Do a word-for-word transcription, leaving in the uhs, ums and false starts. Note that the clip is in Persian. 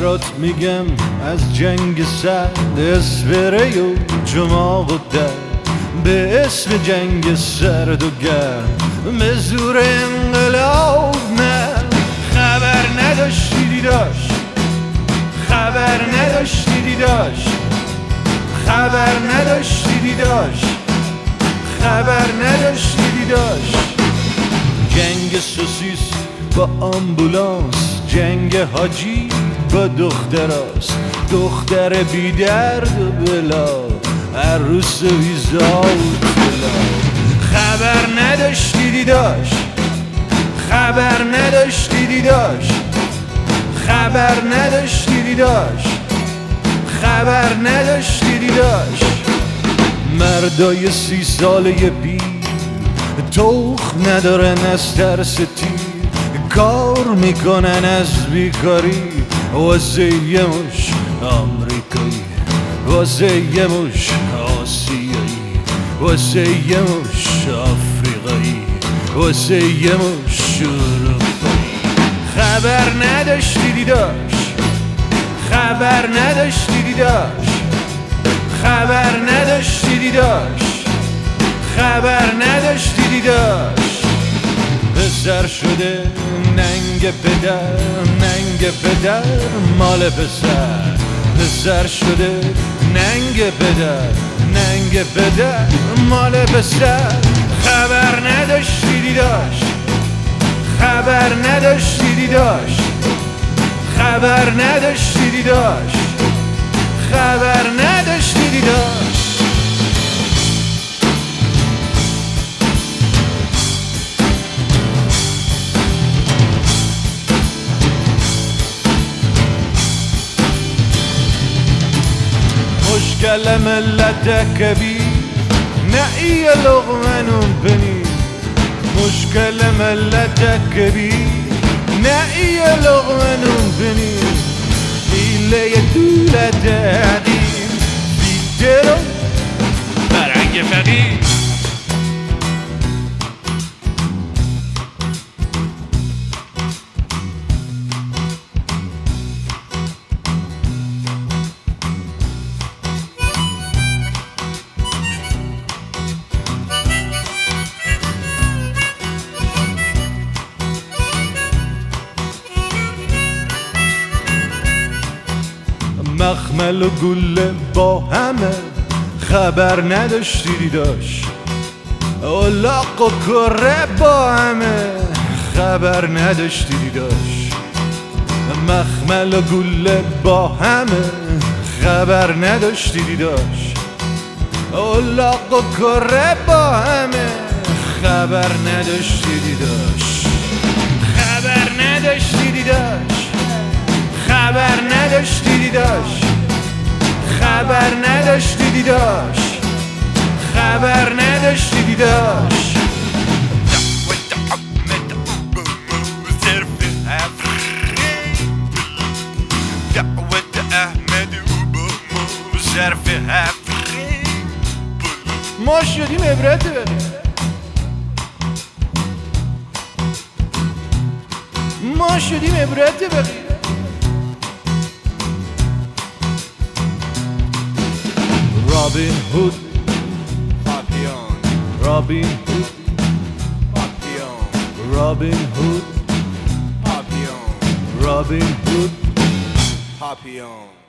برات میگم از جنگ سرد، اسپری و جماغ و درد، به اسم جنگ سرد و گرم، به زور انقلاب نه. خبر نداشتی دیداش، خبر نداشتی دیداش، خبر نداشتی دیداش، خبر نداشتی دیداش. جنگ سوسیس با آمبولانس، جنگ حاجی با دختراست، دختر بی درد و بلا، عروس ویزا و طلا. خبر نداشتی دیداش، خبر نداشتی دیداش، خبر نداشتی دیداش، خبر نداشتی دیداش. مردای سی ساله پیر تخم ندارن از ترس تیر، کار میکنن از بیکاری، واسه یه مش آمریکایی، واسه یه مش آسیایی، واسه یه مش آفریقایی، واسه یه مش اروپایی. خبر نداشتی دیداش، خبر نداشتی دیداش، خبر نداشتی دیداش، خبر نداشتی دیداش. پسر شده ننگ پدر، ننگ پدر مال پسر، پسر شده ننگ پدر، ننگ پدر مال پسر. خبر نداشتی دیداش، خبر نداشتی دیداش، خبر نداشتی دیداش، خبر نداشتی دیداش. مشکل ملت کبیر نعی لغمنون بنی، مشکل ملت کبیر نعی لغمنون بنی. حیله دولت عقیم بیده رو برنگ فقیر. مخمل و گله با همه خبر نداشتی دیداش، اولاق و کره با همه خبر نداشتی دیداش. مخمل و گله با همه خبر نداشتی دیداش، اولاق و کره با همه خبر نداشتی دیداش. خبر نداشتی دیداش، خبر نداشتی دیداش، خبر نداشتی دیداش، خبر نداشتی دیداش. ما شدیم عبرت بریم، ما شدیم عبرت بریم. Robin Hood, Papillon. Robin Hood, Papillon. Robin Hood, Papillon. Robin Hood, Papillon.